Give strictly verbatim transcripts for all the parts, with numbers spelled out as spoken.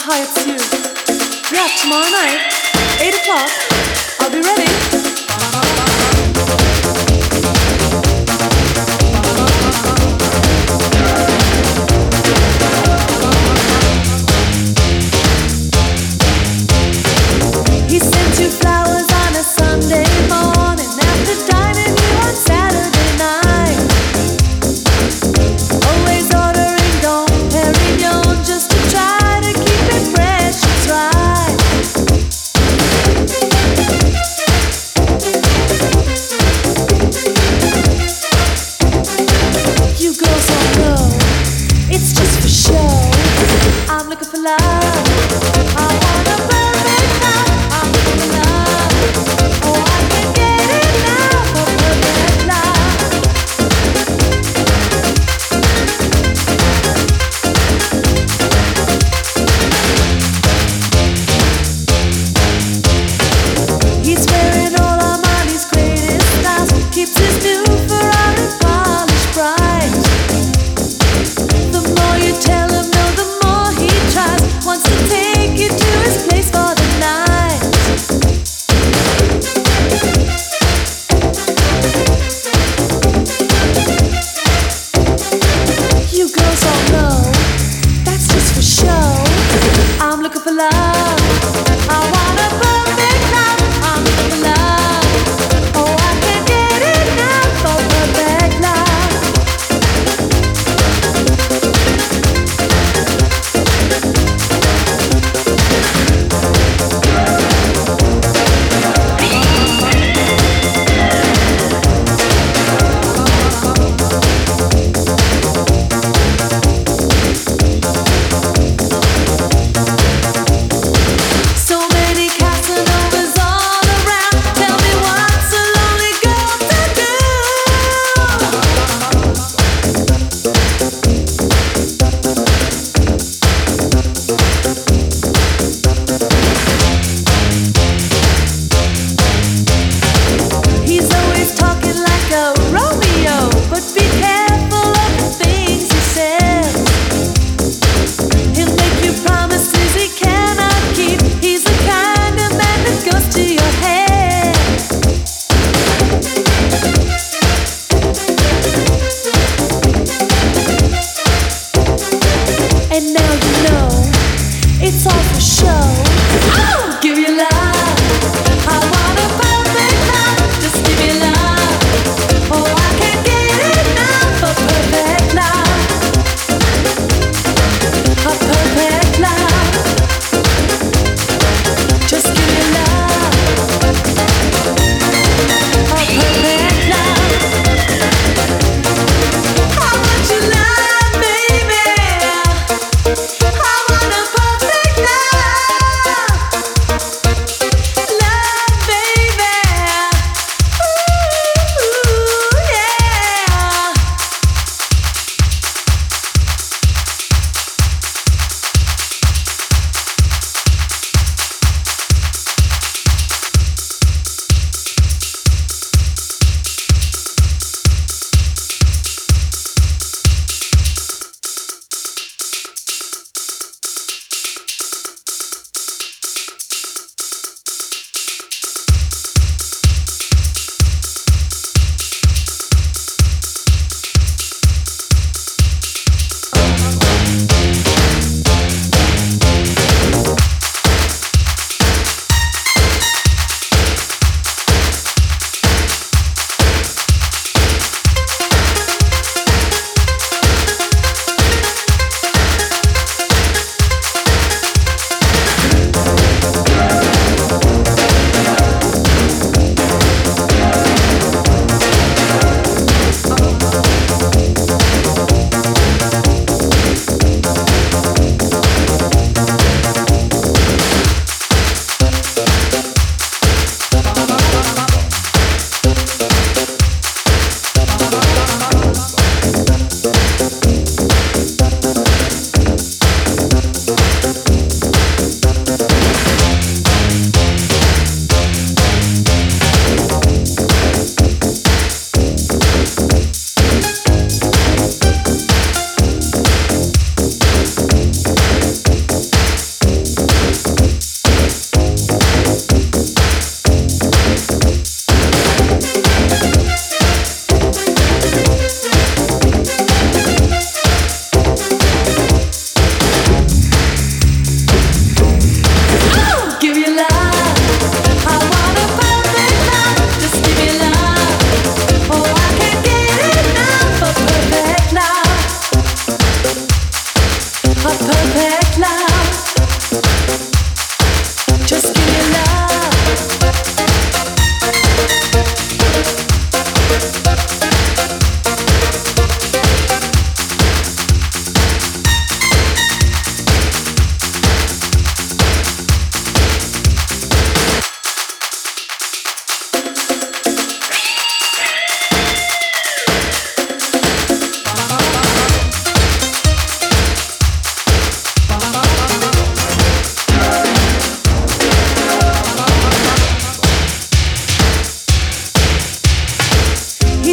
hi, it's you. Yeah, tomorrow night, eight o'clock. I'll be ready. He sent you flowers on a Sunday morning after dining you on Saturday night. Always ordering Dom Perignon just to try to keep impressions right. You girls don't know, it's just for show. I'm looking for love. I want a perfect love. I'm looking for love. Oh, I can get it now. A perfect love. He's wearing all Armani's greatest styles. Keeps his new Ferrari polished bright. The more you tell him no, the more he tries.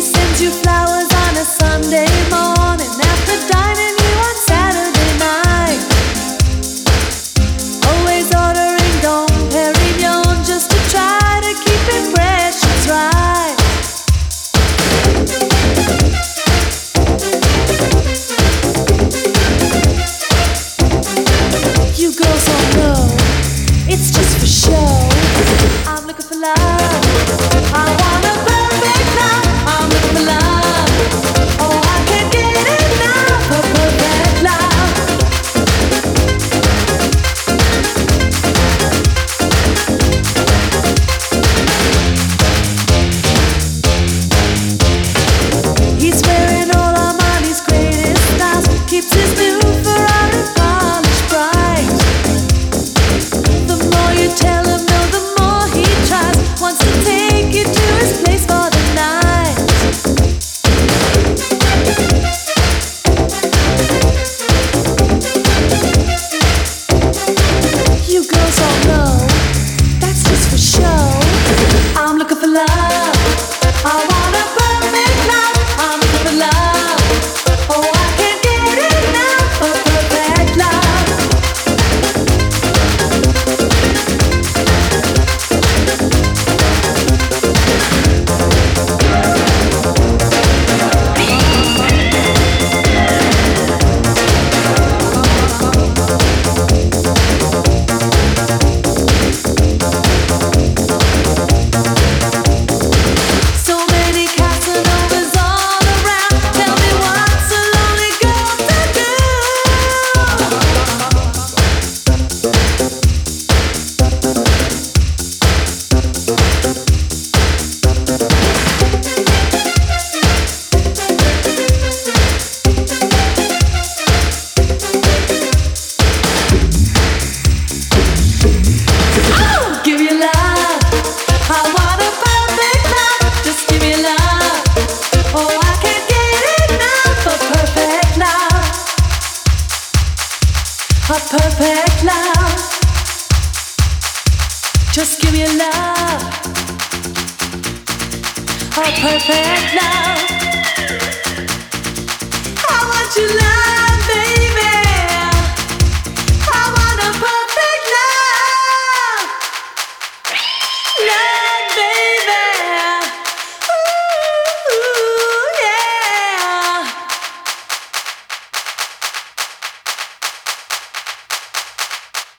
sends you flowers on a Sunday morning after dining you on Saturday night. Always ordering Dom Perignon just to try to keep impressions right. You girls all know it's just for show. I'm looking for love. I want a perfect love. I'm looking for love. Oh, I can't get enough of perfect love. He's wearing all Armani's greatest styles. Keeps his new Ferrari polished bright. The more you tell him no, the more he tries. Wants to take you to his place for the night. You girls all know that's just for show. I'm looking for love. I want a perfect love. I'm looking for love. Oh, I can't get enough of perfect love. So many Casanovas all around. Tell me what's a lonely girl to do? Oh, give you love. I want a perfect love. Just give me love. Oh, I can't get enough of perfect love. A perfect love. Just give me love. A perfect love.